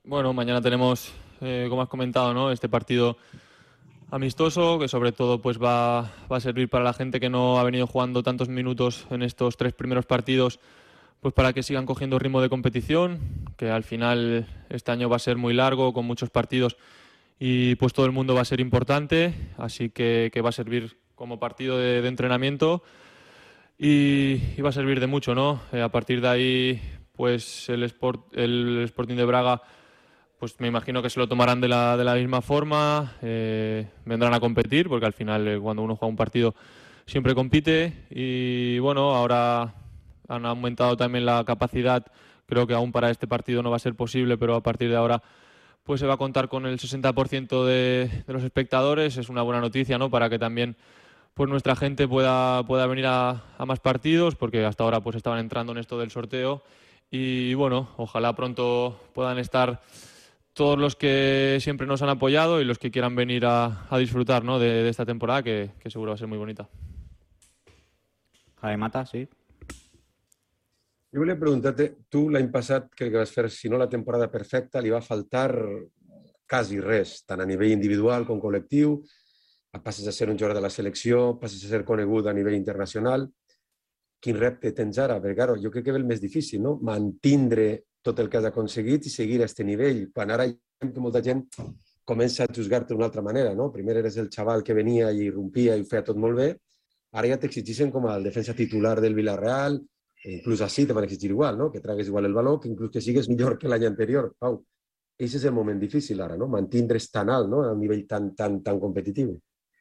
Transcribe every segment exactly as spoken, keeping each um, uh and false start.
Bueno, mañana tenemos, eh, como has comentado, ¿no?, este partido amistoso, que sobre todo pues va, va a servir para la gente que no ha venido jugando tantos minutos en estos tres primeros partidos, pues para que sigan cogiendo ritmo de competición, que al final este año va a ser muy largo, con muchos partidos, y pues todo el mundo va a ser importante, así que, que va a servir como partido de, de entrenamiento y, y va a servir de mucho, ¿no? Eh, a partir de ahí, pues el, Sport, el Sporting de Braga, pues me imagino que se lo tomarán de la, de la misma forma, eh, vendrán a competir, porque al final eh, cuando uno juega un partido siempre compite, y bueno, ahora han aumentado también la capacidad, creo que aún para este partido no va a ser posible, pero a partir de ahora pues se va a contar con el sesenta por ciento de, de los espectadores, es una buena noticia, ¿no?, para que también pues nuestra gente pueda, pueda venir a, a más partidos, porque hasta ahora pues estaban entrando en esto del sorteo, y bueno, ojalá pronto puedan estar todos los que siempre nos han apoyado y los que quieran venir a, a disfrutar, ¿no?, de, de esta temporada, que, que seguro va a ser muy bonita. Javi Mata, sí. Jo volia preguntar-te, tu l'any passat crec que vas fer, si no la temporada perfecta, li va faltar quasi res, tant a nivell individual com col·lectiu, passes a ser un jugador de la selecció, passes a ser conegut a nivell internacional. Quin repte tens ara? Perquè, claro, jo crec que és el més difícil, no?, mantindre tot el que has aconseguit i seguir a aquest nivell, quan ara que molta gent comença a juzgar-te d'una altra manera, no? Primer eres el xaval que venia i irrompia i ho feia tot molt bé, ara ja t'exigeixen com el defensa titular del Villarreal, inclús així te van exigir igual, no?, que tragues igual el valor, que inclús que sigues millor que l'any anterior. Pau, ese és el moment difícil ara, no?, mantindre's tan alt, no?, a un nivell tan, tan, tan competitiu.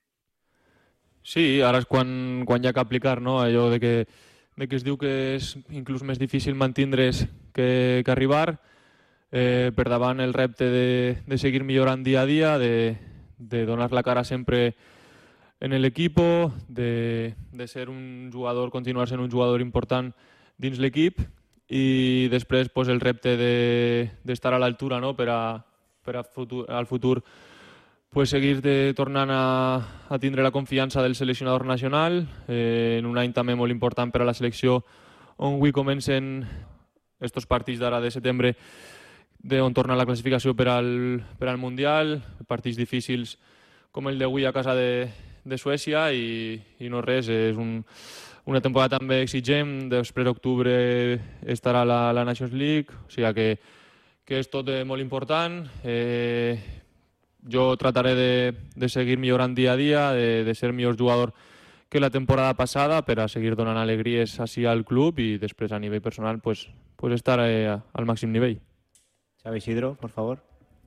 Sí, ara és quan, quan hi ha que aplicar, no?, allò de que, de que es diu que és inclús més difícil mantindre's que, que arribar, eh, per davant el repte de, de seguir millorant dia a dia, de, de donar la cara sempre en el equipo, de, de ser un jugador, continuar sent un jugador important dins l'equip, i després pues, el repte d'estar de, a l'altura, no?, per, a, per a futur, al futur pues, seguir de, tornant a, a tindre la confiança del seleccionador nacional, eh, en un any també molt important per a la selecció, on avui comencen estos partits d'ara de setembre, de on torna la classificació per al, per al Mundial, partits difícils com el d'avui a casa de, de Suècia, i, i no res, és un, una temporada també exigent, després d'octubre estarà la, la Nations League, o sigui que, que és tot molt important. Eh, jo trataré de, de seguir millorant dia a dia, de, de ser millor jugador que la temporada passada, per a seguir donant alegries així al club, i després a nivell personal pues, pues estar eh, al màxim nivell. Xavi Isidro, por favor.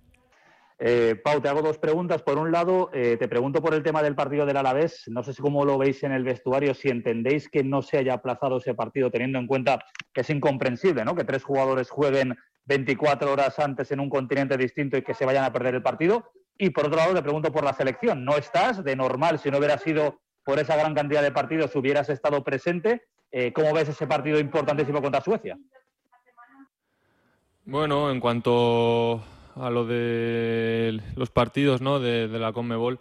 Eh, Pau, te hago dos preguntas. Por un lado, eh, te pregunto por el tema del partido del Alavés. No sé si cómo lo veis en el vestuario, si entendéis que no se haya aplazado ese partido, teniendo en cuenta que es incomprensible, ¿no?, que tres jugadores jueguen veinticuatro horas antes en un continente distinto y que se vayan a perder el partido. Y por otro lado, te pregunto por la selección. No estás, de normal, si no hubiera sido por esa gran cantidad de partidos, hubieras estado presente. Eh, ¿Cómo ves ese partido importantísimo contra Suecia? Bueno, en cuanto a lo de los partidos, ¿no?, de, de la Conmebol,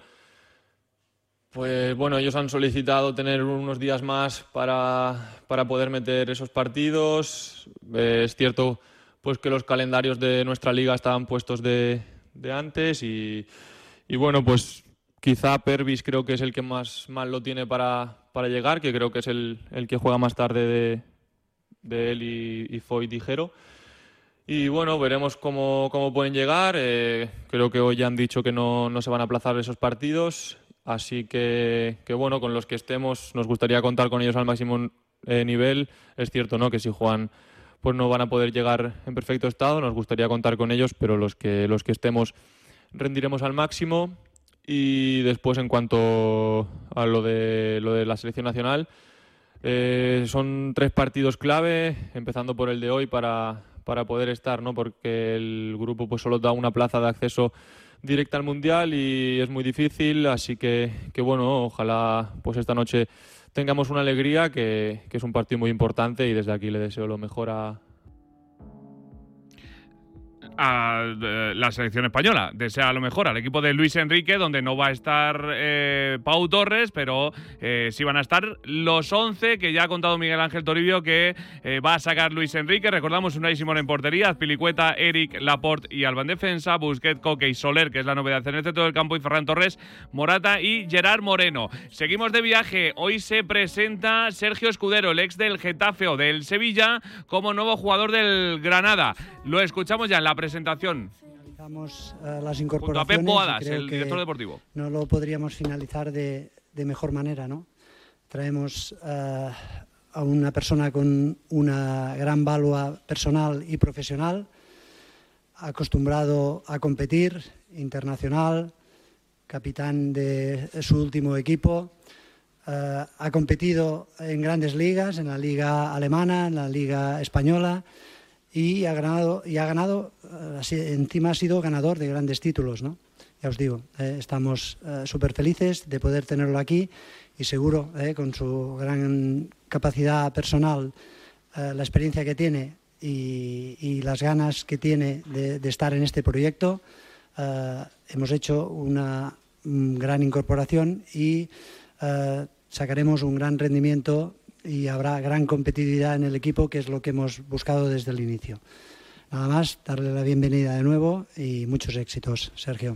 pues bueno, ellos han solicitado tener unos días más para, para poder meter esos partidos. Eh, es cierto pues que los calendarios de nuestra liga estaban puestos de, de antes, y, y bueno, pues quizá Pervis creo que es el que más mal lo tiene para, para llegar, que creo que es el, el que juega más tarde de, de él y, y Foyt y Jero. Y bueno, veremos cómo, cómo pueden llegar. Eh, creo que hoy ya han dicho que no, no se van a aplazar esos partidos. Así que, que bueno, con los que estemos nos gustaría contar con ellos al máximo eh, nivel. Es cierto, ¿no?, que si juegan pues no van a poder llegar en perfecto estado. Nos gustaría contar con ellos, pero los que, los que estemos rendiremos al máximo. Y después, en cuanto a lo de, lo de la selección nacional, eh, son tres partidos clave, empezando por el de hoy para... para poder estar, ¿no?, porque el grupo pues solo da una plaza de acceso directa al Mundial y es muy difícil, así que, que bueno, ojalá pues esta noche tengamos una alegría, que, que es un partido muy importante, y desde aquí le deseo lo mejor a... a eh, la selección española. Desea lo mejor al equipo de Luis Enrique, donde no va a estar eh, Pau Torres, pero eh, sí van a estar los once que ya ha contado Miguel Ángel Toribio que eh, va a sacar Luis Enrique. Recordamos Unai Simón en portería, Azpilicueta, Eric, Laporte y Alba en defensa, Busquets, Coque y Soler, que es la novedad en el centro del campo, y Ferran Torres, Morata y Gerard Moreno. Seguimos de viaje. Hoy se presenta Sergio Escudero, el ex del Getafe o del Sevilla, como nuevo jugador del Granada. Lo escuchamos ya en la presentación. Finalizamos uh, las incorporaciones. Junto a Pep Boadas, el director deportivo. No lo podríamos finalizar de, de mejor manera, ¿no? Traemos uh, a una persona con una gran valua personal y profesional, acostumbrado a competir, internacional, capitán de su último equipo. Uh, ha competido en grandes ligas, en la liga alemana, en la liga española, y ha ganado, y ha ganado uh, encima ha sido ganador de grandes títulos, ¿no? Ya os digo, eh, estamos uh, súper felices de poder tenerlo aquí y seguro, eh, con su gran capacidad personal, uh, la experiencia que tiene y, y las ganas que tiene de, de estar en este proyecto, uh, hemos hecho una um, gran incorporación y uh, sacaremos un gran rendimiento y habrá gran competitividad en el equipo, que es lo que hemos buscado desde el inicio. Nada más, darle la bienvenida de nuevo y muchos éxitos, Sergio.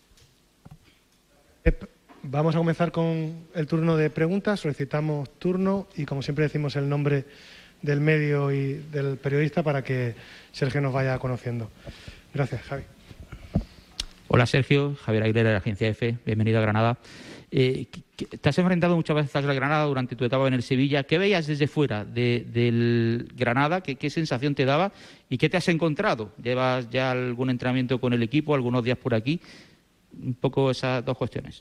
Vamos a comenzar con el turno de preguntas. Solicitamos turno y, como siempre, decimos el nombre del medio y del periodista para que Sergio nos vaya conociendo. Gracias, Javi. Hola, Sergio. Javier Aguilera, de la Agencia F. Bienvenido a Granada. Eh, te has enfrentado muchas veces al Granada durante tu etapa en el Sevilla. ¿Qué veías desde fuera de, del Granada? ¿Qué, ¿Qué sensación te daba? ¿Y qué te has encontrado? ¿Llevas ya algún entrenamiento con el equipo, algunos días por aquí? Un poco esas dos cuestiones.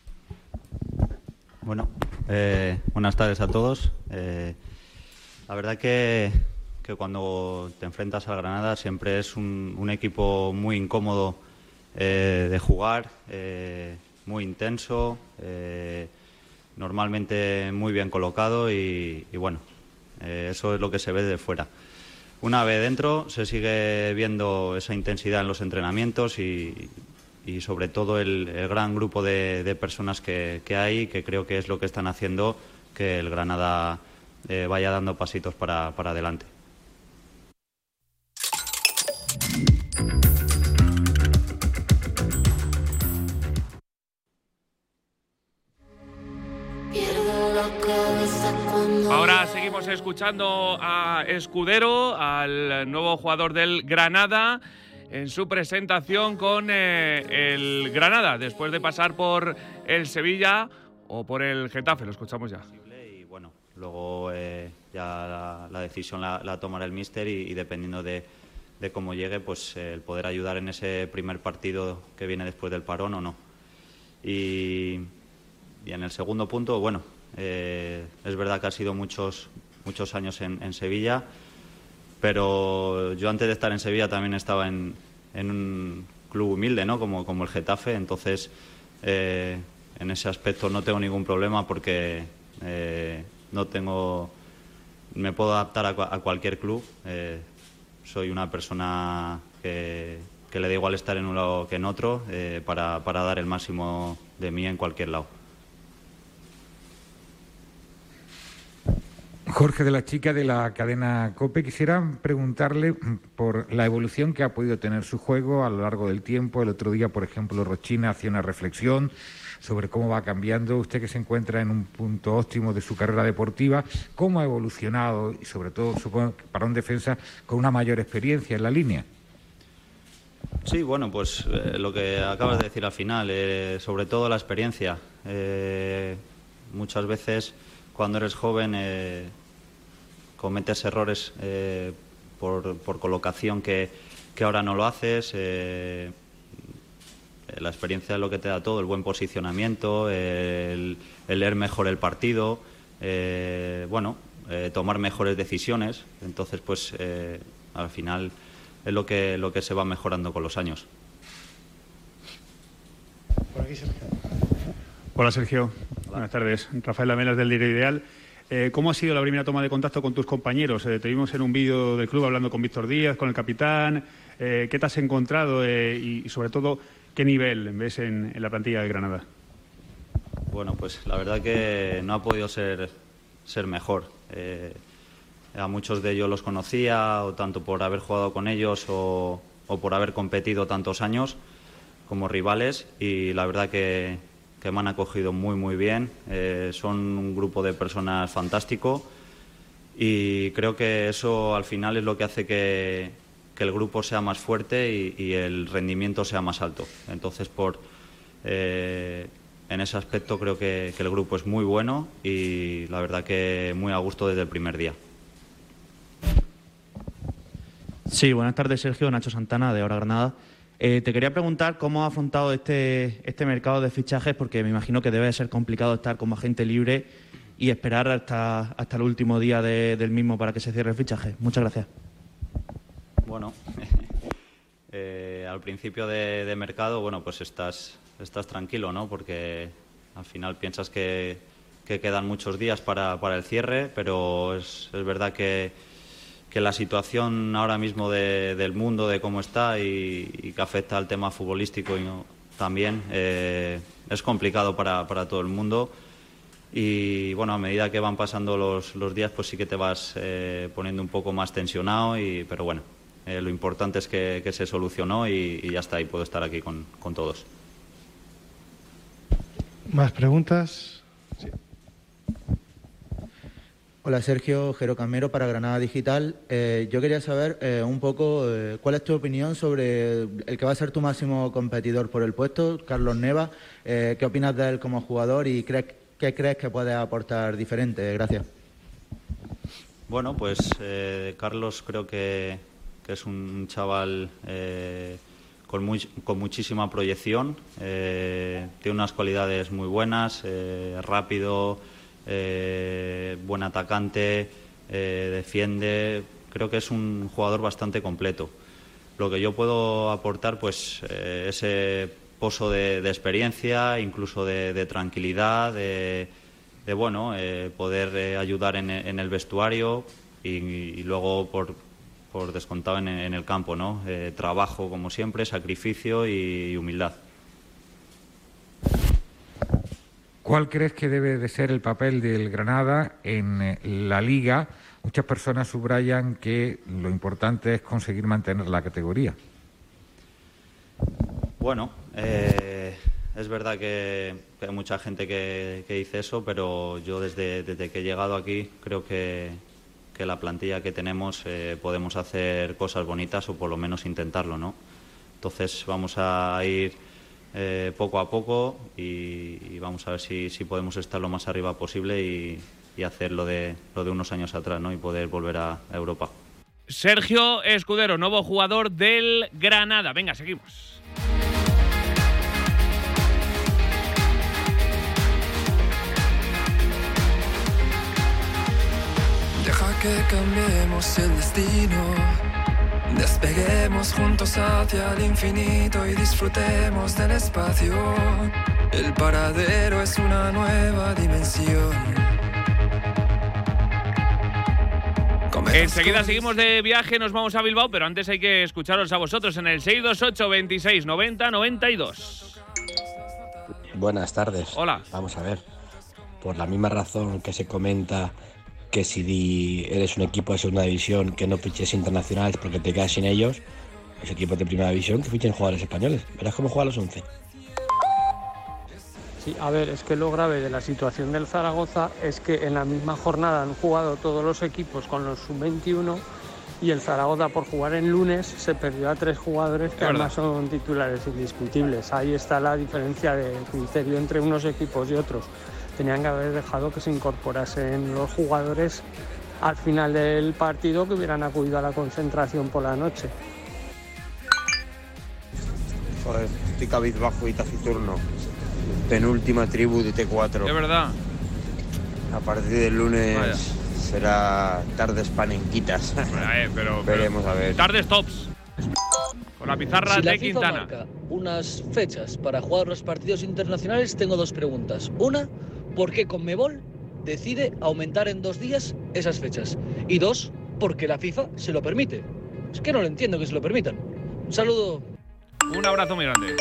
Bueno, eh, buenas tardes a todos. Eh, la verdad que, que cuando te enfrentas al Granada siempre es un, un equipo muy incómodo eh, de jugar, eh, muy intenso, eh, normalmente muy bien colocado y, y bueno, eh, eso es lo que se ve de fuera. Una vez dentro se sigue viendo esa intensidad en los entrenamientos y, y sobre todo el, el gran grupo de, de personas que, que hay, que creo que es lo que están haciendo que el Granada eh, vaya dando pasitos para, para adelante. Ahora seguimos escuchando a Escudero, al nuevo jugador del Granada, en su presentación con eh, el Granada, después de pasar por el Sevilla o por el Getafe. Lo escuchamos ya. Y bueno, luego eh, ya la, la decisión la, la tomará el míster y, y dependiendo de, de cómo llegue, pues eh, el poder ayudar en ese primer partido que viene después del parón o no. Y, y en el segundo punto, bueno, eh, es verdad que ha sido muchos, muchos años en, en Sevilla, pero yo antes de estar en Sevilla también estaba en, en un club humilde, ¿no? Como, como el Getafe, entonces eh, en ese aspecto no tengo ningún problema porque eh, no tengo, me puedo adaptar a, a cualquier club. Eh, soy una persona que, que le da igual estar en un lado que en otro eh, para, para dar el máximo de mí en cualquier lado. Jorge de la Chica, de la cadena COPE. Quisiera preguntarle por la evolución que ha podido tener su juego a lo largo del tiempo. El otro día, por ejemplo, Rochina hacía una reflexión sobre cómo va cambiando. Usted, que se encuentra en un punto óptimo de su carrera deportiva, ¿cómo ha evolucionado? Y sobre todo, supongo que para un defensa con una mayor experiencia en la línea. Sí, bueno, pues eh, lo que acabas de decir al final, eh, sobre todo la experiencia. Eh, muchas veces cuando eres joven eh, cometes errores eh, por, por colocación que, que ahora no lo haces. Eh, la experiencia es lo que te da todo, el buen posicionamiento, el, el leer mejor el partido, eh, bueno, eh, tomar mejores decisiones. Entonces, pues eh, al final es lo que, lo que se va mejorando con los años. Por aquí, Sergio. Hola, Sergio. Hola. Buenas tardes. Rafael Lamelas, del Diario Ideal. Eh, ¿Cómo ha sido la primera toma de contacto con tus compañeros? Eh, te vimos en un vídeo del club hablando con Víctor Díaz, con el capitán. Eh, ¿Qué te has encontrado eh, y, y, sobre todo, qué nivel ves en, en la plantilla de Granada? Bueno, pues la verdad que no ha podido ser, ser mejor. Eh, a muchos de ellos los conocía, o tanto por haber jugado con ellos o, o por haber competido tantos años como rivales, y la verdad que, que me han acogido muy muy bien. Eh, son un grupo de personas fantástico y creo que eso al final es lo que hace que, que el grupo sea más fuerte y, y el rendimiento sea más alto. Entonces, por eh, en ese aspecto creo que, que el grupo es muy bueno y la verdad que muy a gusto desde el primer día. Sí, buenas tardes, Sergio. Nacho Santana, de Ahora Granada. Eh, te quería preguntar cómo has afrontado este, este mercado de fichajes, porque me imagino que debe ser complicado estar como agente libre y esperar hasta, hasta el último día de, del mismo para que se cierre el fichaje. Muchas gracias. Bueno, eh, al principio de, de mercado, bueno, pues estás, estás tranquilo, ¿no? Porque al final piensas que, que quedan muchos días para, para el cierre, pero es, es verdad que que la situación ahora mismo de, del mundo, de cómo está y, y que afecta al tema futbolístico y no, también, eh, es complicado para, para todo el mundo. Y bueno, a medida que van pasando los, los días, pues sí que te vas eh, poniendo un poco más tensionado, y, pero bueno, eh, lo importante es que, que se solucionó y, y ya está, y puedo estar aquí con, con todos. ¿Más preguntas? Sí. Hola Sergio, Jero Camero para Granada Digital. Eh, yo quería saber eh, un poco eh, cuál es tu opinión sobre el que va a ser tu máximo competidor por el puesto, Carlos Neva. Eh, ¿Qué opinas de él como jugador y crees, qué crees que puede aportar diferente? Gracias. Bueno, pues eh, Carlos creo que, que es un chaval eh, con, muy, con muchísima proyección. Eh, tiene unas cualidades muy buenas, eh, rápido, Eh, buen atacante, eh, defiende. Creo que es un jugador bastante completo. Lo que yo puedo aportar, pues eh, ese pozo de, de experiencia, incluso de, de tranquilidad, de, de bueno, eh, poder eh, ayudar en, en el vestuario y, y luego por, por descontado en, en el campo, ¿no? Eh, trabajo como siempre, sacrificio y, y humildad. ¿Cuál crees que debe de ser el papel del Granada en la Liga? Muchas personas subrayan que lo importante es conseguir mantener la categoría. Bueno, eh, es verdad que, que hay mucha gente que, que dice eso, pero yo desde, desde que he llegado aquí creo que, que la plantilla que tenemos eh, podemos hacer cosas bonitas, o por lo menos intentarlo, ¿no? Entonces vamos a ir Eh, poco a poco y, y vamos a ver si, si podemos estar lo más arriba posible y, y hacer lo de, lo de unos años atrás, ¿no? Y poder volver a, a Europa. Sergio Escudero, nuevo jugador del Granada. Venga, seguimos. Deja que cambiemos el destino. Despeguemos juntos hacia el infinito y disfrutemos del espacio. El paradero es una nueva dimensión. Enseguida seguimos de viaje, nos vamos a Bilbao, pero antes hay que escucharos a vosotros en el seis dos ocho, veintiséis, noventa, noventa y dos. Buenas tardes. Hola. Vamos a ver, por la misma razón que se comenta que si eres un equipo de segunda división que no fiches internacionales porque te quedas sin ellos, los equipos de primera división que fichen jugadores españoles. Verás cómo juegan los once. Sí, a ver, es que lo grave de la situación del Zaragoza es que en la misma jornada han jugado todos los equipos con los sub veintiuno y el Zaragoza, por jugar en lunes, se perdió a tres jugadores que además son titulares indiscutibles. Ahí está la diferencia de criterio entre unos equipos y otros. Tenían que haber dejado que se incorporasen los jugadores al final del partido, que hubieran acudido a la concentración por la noche. Joder, estoy cabizbajo y taciturno. Penúltima tribu de T cuatro. Es verdad. A partir del lunes Vaya. será tardes panenquitas. Eh, pero, Veremos a ver. Tardes tops. Con la pizarra si de la FIFA Quintana. Marca unas fechas para jugar los partidos internacionales, tengo dos preguntas. Una, ¿por qué Conmebol decide aumentar en dos días esas fechas? Y dos, ¿por qué la FIFA se lo permite? Es que no lo entiendo que se lo permitan. Un saludo. Un abrazo muy grande.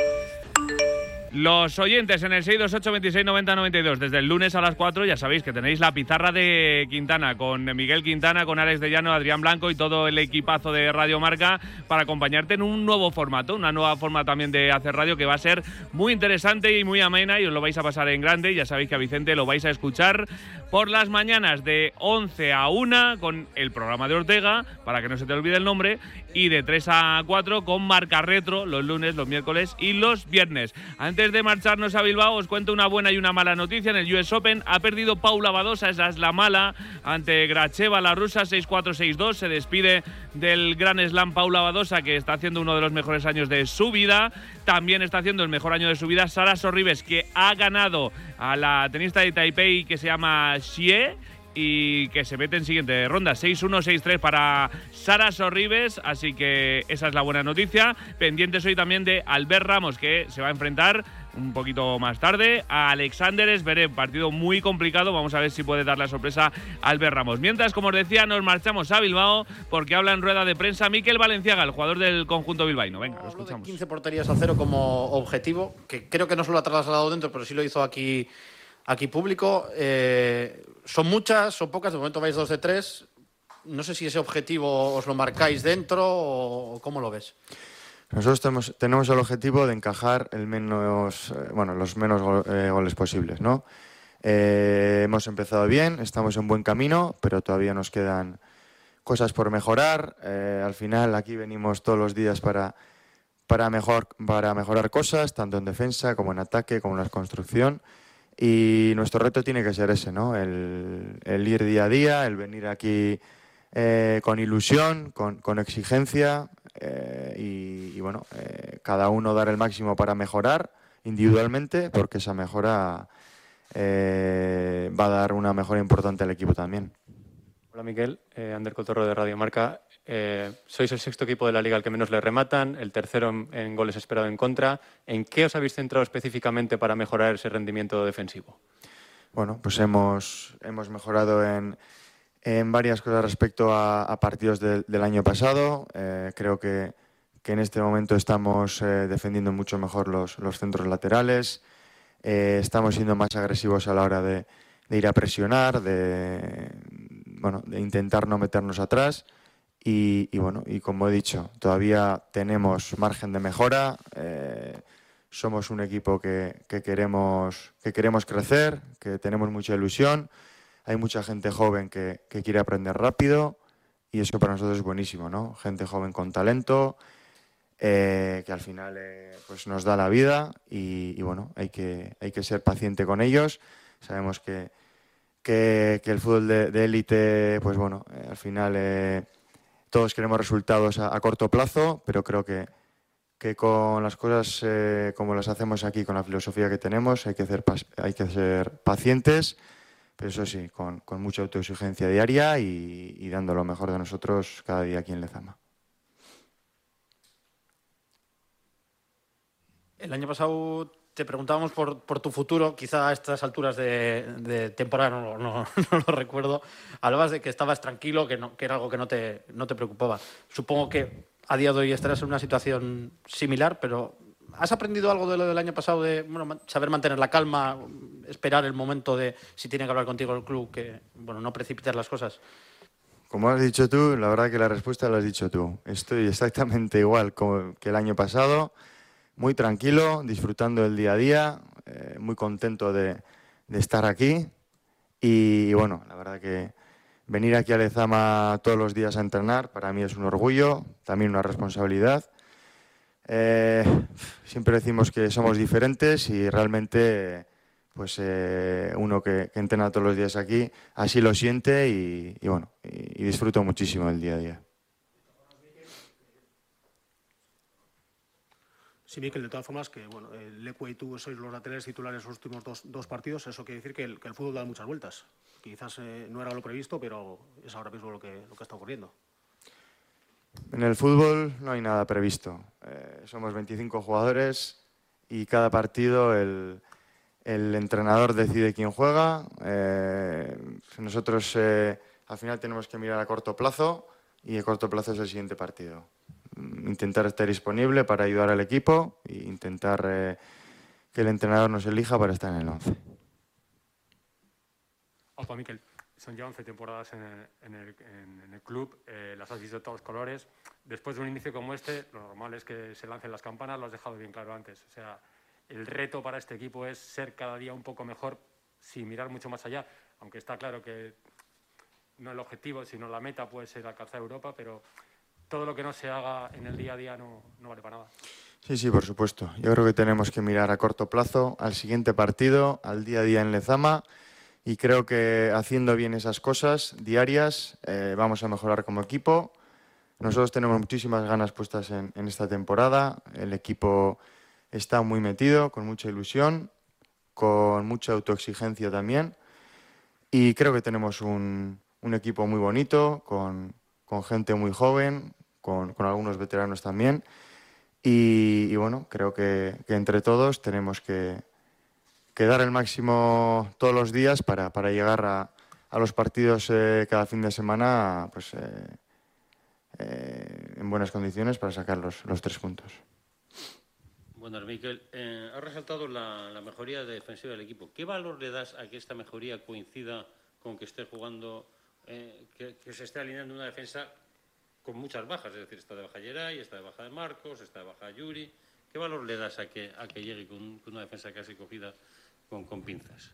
Los oyentes en el seis dos ocho, veintiséis, noventa, noventa y dos, desde el lunes a las cuatro, ya sabéis que tenéis la pizarra de Quintana, con Miguel Quintana, con Alex de Llano, Adrián Blanco y todo el equipazo de Radio Marca para acompañarte en un nuevo formato, una nueva forma también de hacer radio que va a ser muy interesante y muy amena y os lo vais a pasar en grande. Ya sabéis que a Vicente lo vais a escuchar por las mañanas de once a una con el programa de Ortega, para que no se te olvide el nombre, y de tres a cuatro con Marca Retro los lunes, los miércoles y los viernes. Antes de marcharnos a Bilbao, os cuento una buena y una mala noticia. En el U S Open ha perdido Paula Badosa, esa es la mala, ante Gracheva, la rusa, seis cuatro, seis dos. Se despide del Grand Slam Paula Badosa, que está haciendo uno de los mejores años de su vida. También está haciendo el mejor año de su vida Sara Sorribes, que ha ganado a la tenista de Taipei que se llama Xie y que se mete en siguiente ronda. seis uno, seis tres para Sara Sorribes, así que esa es la buena noticia. Pendientes hoy también de Albert Ramos, que se va a enfrentar un poquito más tarde a Alexander Zverev, partido muy complicado. Vamos a ver si puede dar la sorpresa a Albert Ramos. Mientras, como os decía, nos marchamos a Bilbao porque habla en rueda de prensa Mikel Valenciaga, el jugador del conjunto bilbaíno. Venga, lo escuchamos. quince porterías a cero como objetivo, que creo que no se lo ha trasladado dentro, pero sí lo hizo aquí, aquí público. Eh, son muchas, son pocas, de momento vais dos de tres. No sé si ese objetivo os lo marcáis dentro o cómo lo ves. Nosotros tenemos, tenemos el objetivo de encajar el menos, eh, bueno, los menos go, eh, goles posibles, ¿no? Eh, hemos empezado bien, estamos en buen camino, pero todavía nos quedan cosas por mejorar. Eh, al final aquí venimos todos los días para, para, mejor, para mejorar cosas, tanto en defensa como en ataque, como en la construcción. Y nuestro reto tiene que ser ese, ¿no? El, el ir día a día, el venir aquí eh, con ilusión, con, con exigencia. Eh, y, y bueno, eh, cada uno dar el máximo para mejorar individualmente, porque esa mejora eh, va a dar una mejora importante al equipo también. Hola Miguel, eh, Ander Cotorro de Radio Marca. Eh, sois el sexto equipo de la Liga al que menos le rematan, el tercero en, en goles esperado en contra. ¿En qué os habéis centrado específicamente para mejorar ese rendimiento defensivo? Bueno, pues hemos, hemos mejorado en... En varias cosas respecto a, a partidos de, del año pasado. Eh, creo que, que en este momento estamos eh, defendiendo mucho mejor los, los centros laterales. Eh, estamos siendo más agresivos a la hora de, de ir a presionar, de, bueno, de intentar no meternos atrás. Y, y bueno, y como he dicho, todavía tenemos margen de mejora. Eh, somos un equipo que, que, queremos, que queremos crecer, que tenemos mucha ilusión. Hay mucha gente joven que, que quiere aprender rápido y eso para nosotros es buenísimo, ¿no? Gente joven con talento, eh, que al final eh, pues nos da la vida y, y bueno, hay que, hay que ser paciente con ellos. Sabemos que, que, que el fútbol de élite, pues bueno, eh, al final eh, todos queremos resultados a, a corto plazo, pero creo que, que con las cosas eh, como las hacemos aquí, con la filosofía que tenemos, hay que ser, hay que ser pacientes. Pero eso sí, con, con mucha autoexigencia diaria y, y dando lo mejor de nosotros cada día aquí en Lezama. El año pasado te preguntábamos por, por tu futuro, quizá a estas alturas de, de temporada, no, no, no lo recuerdo. Hablabas de que estabas tranquilo, que, no, que era algo que no te, no te preocupaba. Supongo que a día de hoy estarás en una situación similar, pero ¿has aprendido algo de lo del año pasado, de bueno, saber mantener la calma, esperar el momento de si tiene que hablar contigo el club, que bueno, no precipitar las cosas? Como has dicho tú, la verdad que la respuesta la has dicho tú. Estoy exactamente igual como que el año pasado, muy tranquilo, disfrutando del día a día, eh, muy contento de, de estar aquí y, y bueno, la verdad que venir aquí a Lezama todos los días a entrenar para mí es un orgullo, también una responsabilidad. Eh, siempre decimos que somos diferentes y realmente pues eh, uno que, que entrena todos los días aquí así lo siente y, y bueno y, y disfruto muchísimo el día a día. Sí, Mikel, de todas formas, que bueno, el Leque y tú sois los laterales titulares los últimos dos, dos partidos, eso quiere decir que el, que el fútbol da muchas vueltas. Quizás eh, no era lo previsto, pero es ahora mismo lo que, lo que está ocurriendo. En el fútbol no hay nada previsto. Eh, somos veinticinco jugadores y cada partido el, el entrenador decide quién juega. Eh, nosotros eh, al final tenemos que mirar a corto plazo y a corto plazo es el siguiente partido. intentar estar disponible para ayudar al equipo e intentar eh, que el entrenador nos elija para estar en el once. Opa, Miquel, son ya once temporadas en el, en el, en el club, eh, las has visto de todos colores. Después de un inicio como este, lo normal es que se lancen las campanas, lo has dejado bien claro antes. O sea, el reto para este equipo es ser cada día un poco mejor sin mirar mucho más allá, aunque está claro que no el objetivo, sino la meta puede ser alcanzar Europa, pero todo lo que no se haga en el día a día no, no vale para nada. Sí, sí, por supuesto. Yo creo que tenemos que mirar a corto plazo, al siguiente partido, al día a día en Lezama, y creo que haciendo bien esas cosas diarias eh, vamos a mejorar como equipo. Nosotros tenemos muchísimas ganas puestas en, en esta temporada. El equipo está muy metido, con mucha ilusión, con mucha autoexigencia también, y creo que tenemos un, un equipo muy bonito, con, con gente muy joven, con, con algunos veteranos también. Y, y bueno, creo que, que entre todos tenemos que, que dar el máximo todos los días para, para llegar a, a los partidos eh, cada fin de semana pues, eh, eh, en buenas condiciones para sacar los, los tres puntos. Buenas, Miquel. Eh, has resaltado la, la mejoría defensiva del equipo. ¿Qué valor le das a que esta mejoría coincida con que esté jugando, eh, que, que se esté alineando una defensa con muchas bajas? Es decir, está de baja Geray, está de baja de Marcos, está de baja Yuri. ¿Qué valor le das a que, a que llegue con, con una defensa casi cogida con, con pinzas?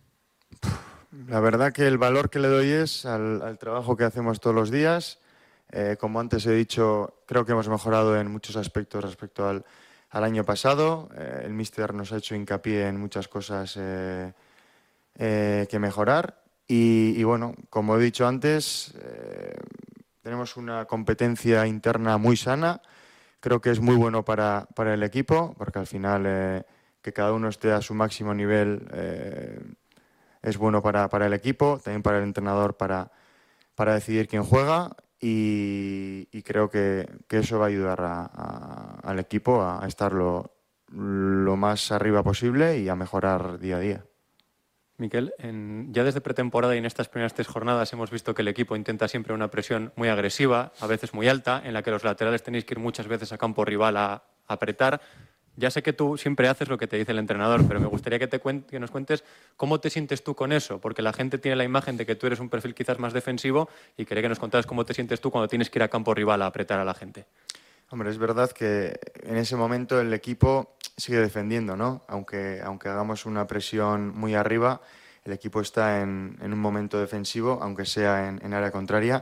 La verdad que el valor que le doy es al, al trabajo que hacemos todos los días. Eh, como antes he dicho, creo que hemos mejorado en muchos aspectos respecto al, al año pasado. Eh, el míster nos ha hecho hincapié en muchas cosas eh, eh, que mejorar. Y, y bueno, como he dicho antes, eh, tenemos una competencia interna muy sana. Creo que es muy bueno para, para el equipo, porque al final eh, que cada uno esté a su máximo nivel eh, es bueno para, para el equipo, también para el entrenador para, para decidir quién juega, y, y creo que, que eso va a ayudar a, a, al equipo a, a estar lo, lo más arriba posible y a mejorar día a día. Miquel, en, ya desde pretemporada y en estas primeras tres jornadas hemos visto que el equipo intenta siempre una presión muy agresiva, a veces muy alta, en la que los laterales tenéis que ir muchas veces a campo rival a, a apretar. Ya sé que tú siempre haces lo que te dice el entrenador, pero me gustaría que, te cuen- que nos cuentes cómo te sientes tú con eso, porque la gente tiene la imagen de que tú eres un perfil quizás más defensivo, y quería que nos contaras cómo te sientes tú cuando tienes que ir a campo rival a apretar a la gente. Hombre, es verdad que en ese momento el equipo sigue defendiendo, ¿no? Aunque, aunque hagamos una presión muy arriba, el equipo está en, en un momento defensivo, aunque sea en, en área contraria.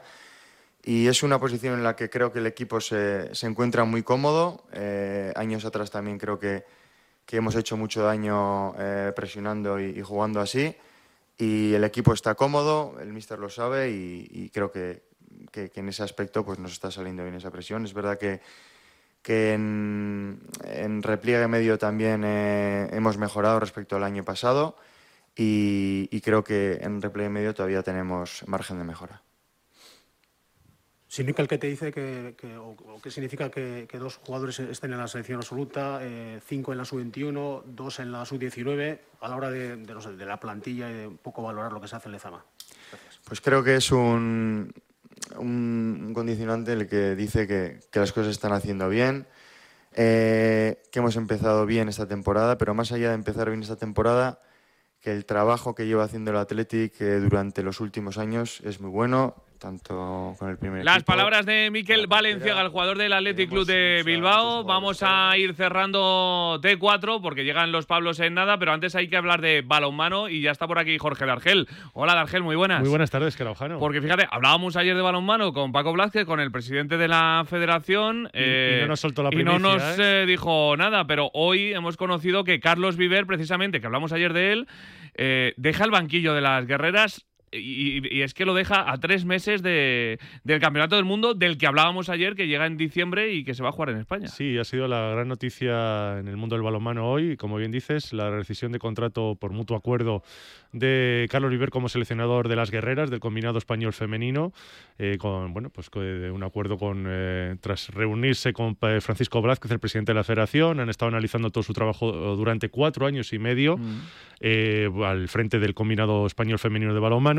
Y es una posición en la que creo que el equipo se, se encuentra muy cómodo. Eh, años atrás también creo que, que hemos hecho mucho daño eh, presionando y, y jugando así. Y el equipo está cómodo, el míster lo sabe, y, y creo que, que, que en ese aspecto pues nos está saliendo bien esa presión. Es verdad que, que en, en repliegue medio también eh, hemos mejorado respecto al año pasado, y, y creo que en repliegue medio todavía tenemos margen de mejora. ¿Significa el que te dice que, que o, o qué significa que, que dos jugadores estén en la selección absoluta, eh, cinco en la sub veintiuno, dos en la sub diecinueve, a la hora de, de, no sé, de la plantilla y de un poco valorar lo que se hace en Lezama? Gracias. Pues creo que es un, un condicionante el que dice que, que las cosas se están haciendo bien, eh, que hemos empezado bien esta temporada, pero más allá de empezar bien esta temporada, que el trabajo que lleva haciendo el Athletic eh, durante los últimos años es muy bueno, tanto con el primer Las equipo. palabras de Miquel Valenciaga, el jugador del Athletic Club de Bilbao. Vamos a ir cerrando T cuatro porque llegan los Pablos en nada, pero antes hay que hablar de balonmano y ya está por aquí Jorge Dargel. Hola Dargel, muy buenas. Muy buenas tardes, Queraujano. Porque fíjate, hablábamos ayer de balonmano con Paco Blázquez, con el presidente de la federación. Y, eh, y no nos soltó la y primicia, no nos ¿eh? eh, dijo nada, pero hoy hemos conocido que Carlos Viver, precisamente, que hablamos ayer de él, eh, deja el banquillo de las guerreras. Y, y es que lo deja a tres meses de, del Campeonato del Mundo, del que hablábamos ayer, que llega en diciembre y que se va a jugar en España. Sí, ha sido la gran noticia en el mundo del balonmano hoy. Como bien dices, la rescisión de contrato por mutuo acuerdo de Carlos Viver como seleccionador de las guerreras del combinado español femenino, eh, con bueno, pues de un acuerdo con eh, tras reunirse con Francisco Blázquez, el presidente de la Federación. Han estado analizando todo su trabajo durante cuatro años y medio mm. eh, al frente del combinado español femenino de balonmano.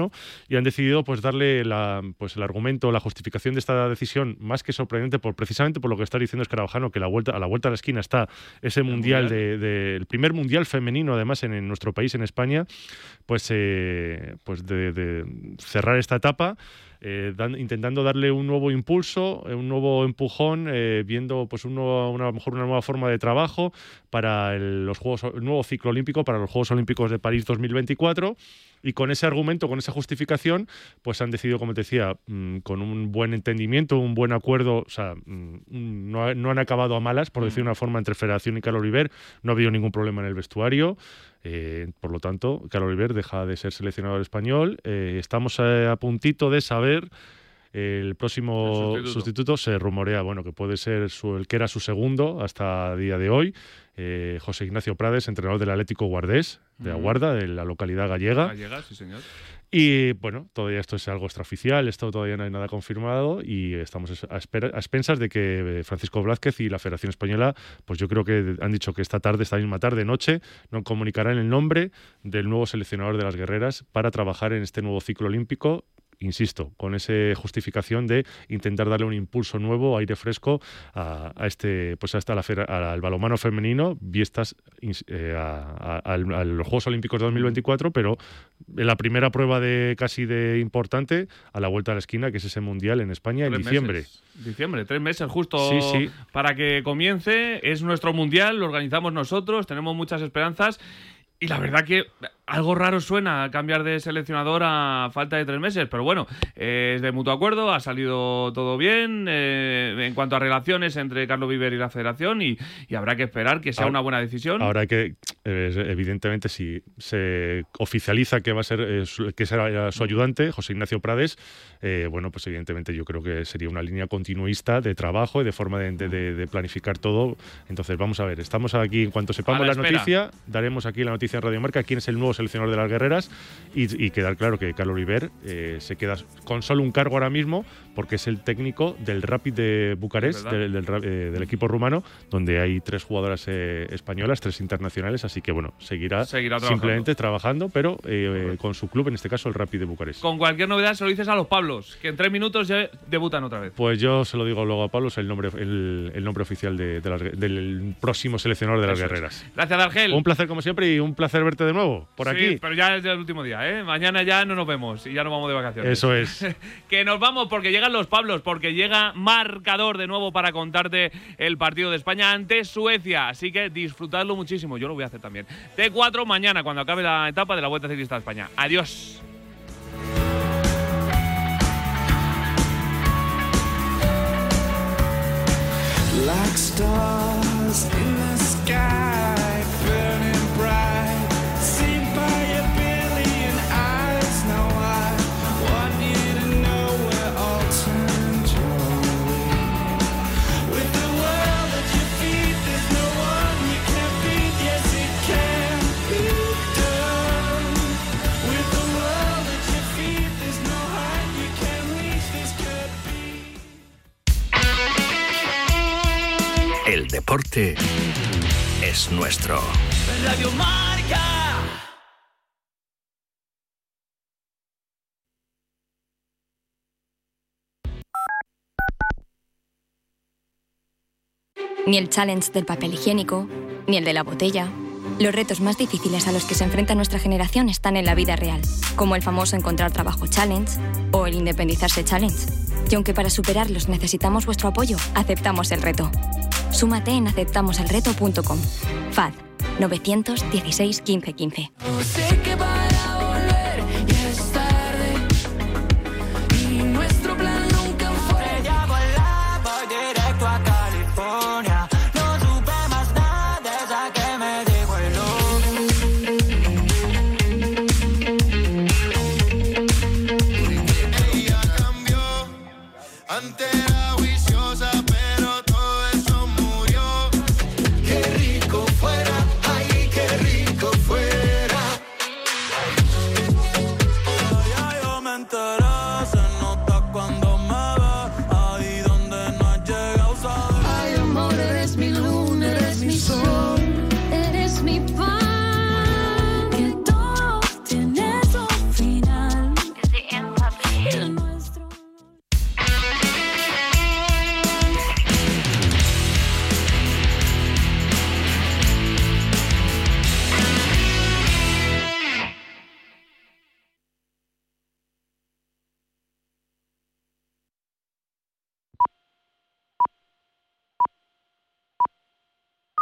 mano y han decidido pues darle la, pues, el argumento, la justificación de esta decisión más que sorprendente por precisamente por lo que está diciendo Escarabajano, que la vuelta, a la vuelta a la esquina está ese el mundial, mundial. De, de, el primer mundial femenino además en, en nuestro país, en España, pues, eh, pues de, de cerrar esta etapa. Eh, dan, intentando darle un nuevo impulso, eh, un nuevo empujón, eh, viendo pues un nuevo, una, a lo mejor una nueva forma de trabajo para el, los Juegos, el nuevo ciclo olímpico, para los Juegos Olímpicos de París dos mil veinticuatro. Y con ese argumento, con esa justificación, pues han decidido, como te decía, mmm, con un buen entendimiento, un buen acuerdo, o sea, mmm, no, ha, no han acabado a malas, por decir una forma, entre Federación y Carlos Oliver. No ha habido ningún problema en el vestuario. Eh, por lo tanto, Carlos Oliver deja de ser seleccionador español. Eh, estamos a, a puntito de saber eh, el próximo el sustituto. sustituto. Se rumorea, bueno, que puede ser su, el que era su segundo hasta el día de hoy. Eh, José Ignacio Prades, entrenador del Atlético Guardés, de Aguarda, de la localidad gallega. Gallega, sí, señor. Y bueno, todavía esto es algo extraoficial, esto todavía no hay nada confirmado y estamos a, espera, a expensas de que Francisco Blázquez y la Federación Española, pues yo creo que han dicho que esta tarde, esta misma tarde, noche, nos comunicarán el nombre del nuevo seleccionador de las guerreras para trabajar en este nuevo ciclo olímpico. Insisto, con esa justificación de intentar darle un impulso nuevo, aire fresco a, a este, pues hasta la al balonmano femenino, vistas eh, a, a, a los Juegos Olímpicos de dos mil veinticuatro, pero en la primera prueba de casi de importante a la vuelta a la esquina, que es ese mundial en España en diciembre. Meses. Diciembre, tres meses justo sí, sí. para que comience. Es nuestro mundial, lo organizamos nosotros, tenemos muchas esperanzas. Y la verdad que algo raro suena cambiar de seleccionador a falta de tres meses, pero bueno, eh, es de mutuo acuerdo, ha salido todo bien eh, en cuanto a relaciones entre Carlos Viver y la Federación y, y habrá que esperar que sea ahora, una buena decisión. Ahora que, eh, evidentemente, si se oficializa que va a ser eh, su, que será su ayudante, José Ignacio Prades, eh, bueno, pues evidentemente yo creo que sería una línea continuista de trabajo y de forma de, de, de planificar todo. Entonces, vamos a ver, estamos aquí, en cuanto sepamos la, la noticia, daremos aquí la noticia en Radio Marca quién es el nuevo seleccionador de las guerreras y, y quedar claro que Carlos Oliver eh, se queda con solo un cargo ahora mismo porque es el técnico del Rapid de Bucarest, del, del, eh, del equipo rumano, donde hay tres jugadoras eh, españolas, tres internacionales, así que bueno, seguirá, seguirá trabajando. simplemente trabajando, pero eh, eh, con su club, en este caso el Rapid de Bucarest. Con cualquier novedad se lo dices a los Pablos, que en tres minutos ya debutan otra vez. Pues yo se lo digo luego a Pablos, el nombre, el, el nombre oficial de, de las, del próximo seleccionador de las Eso guerreras. Es. Gracias, Argel. Un placer como siempre y un placer verte de nuevo por sí, aquí. Pero ya es el último día, ¿eh? Mañana ya no nos vemos y ya nos vamos de vacaciones. Eso es. Que nos vamos porque llegan los Pablos, porque llega marcador de nuevo para contarte el partido de España ante Suecia. Así que disfrutadlo muchísimo. Yo lo voy a hacer también. T cuatro mañana cuando acabe la etapa de la Vuelta Ciclista de España. Adiós. Like stars in the sky, burning bright, seen by a billion eyes. Now I want you to know we're all turned your way. With the world at your feet, there's no one you can beat. Yes, it can be done. With the world at your feet, there's no height you can reach. This could be. El deporte es nuestro. Radio Marca. Ni el challenge del papel higiénico, ni el de la botella. Los retos más difíciles a los que se enfrenta nuestra generación están en la vida real, como el famoso encontrar trabajo challenge o el independizarse challenge. Y aunque para superarlos necesitamos vuestro apoyo, aceptamos el reto. Súmate en aceptamoselreto punto com. F A D novecientos dieciséis quince quince.